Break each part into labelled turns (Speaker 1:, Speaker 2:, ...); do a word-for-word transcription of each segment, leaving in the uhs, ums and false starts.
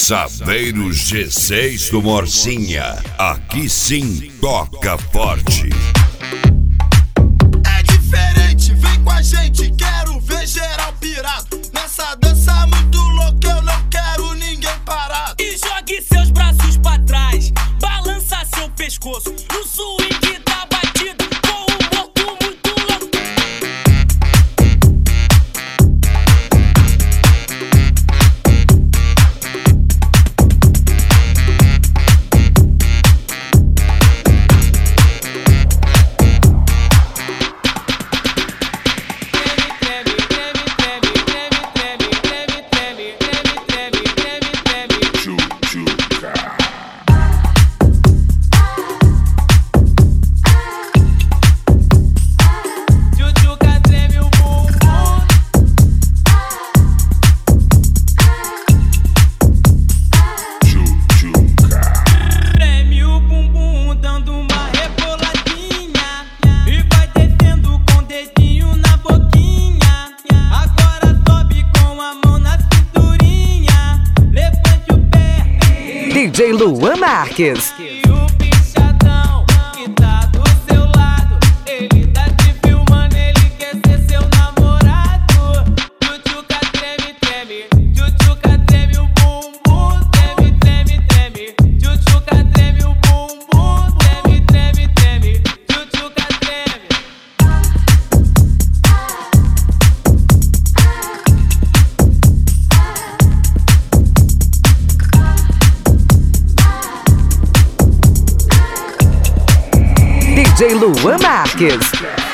Speaker 1: Saveiro G seis do Morsinha, aqui sim toca forte.
Speaker 2: É diferente, vem com a gente, quero ver geral pirado. Nessa dança muito louca, eu não quero ninguém parado.
Speaker 3: E jogue seus braços pra trás, balança seu pescoço no swing da batida, com um morto muito louco.
Speaker 4: D J Luan Marques.
Speaker 3: E o bichadão que tá do seu lado, ele tá te filmando, ele quer ser seu namorado. Tchutchuca treme, treme, tchutchuca treme o bumbum, treme, treme, treme. Tchutchuca treme o bumbum, treme, treme, treme. Tchutchuca treme.
Speaker 4: D J Luan Marques.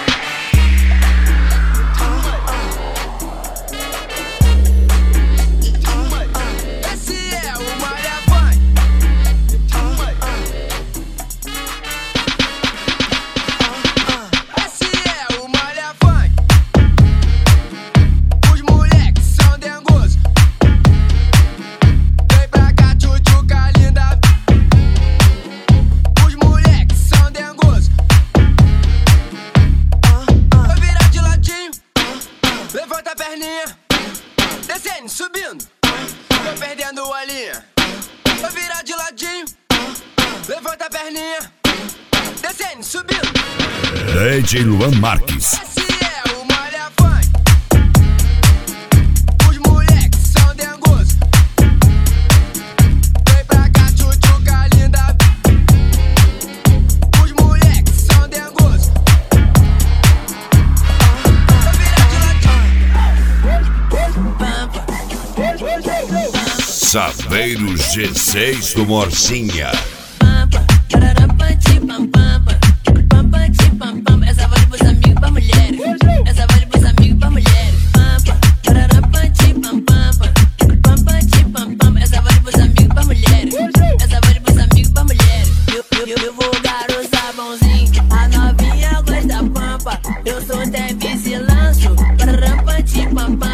Speaker 2: Esse é o Malha Vai. Esse é o Malha Vai. Os moleques são dengosos. Vem pra cá, tchutchuca linda. Os moleques são dengosos. Vai virar de ladinho. Levanta a perninha. Descendo, subindo. Tô perdendo a linha. Vai virar de ladinho. Levanta a perninha. Descendo, subindo.
Speaker 1: D J Luan Marques.
Speaker 2: Esse é o Malha Vai. Os moleques são dengosos. Vem pra cá, tchutchuca linda. Os moleques são dengosos. Vai virar de ladinho.
Speaker 1: Saveiro G seis do Morsinha.
Speaker 5: Essa vale pros amigos, pra mulheres. Essa vale pros amigos, pra mulheres. Essa vale pros amigos, pra mulheres. Essa vale pros amigos, pra mulheres. Eu, eu, eu vou dar o sabãozinho. A novinha gosta da pampa. Eu sou Devis e lanço. Pararam, pam,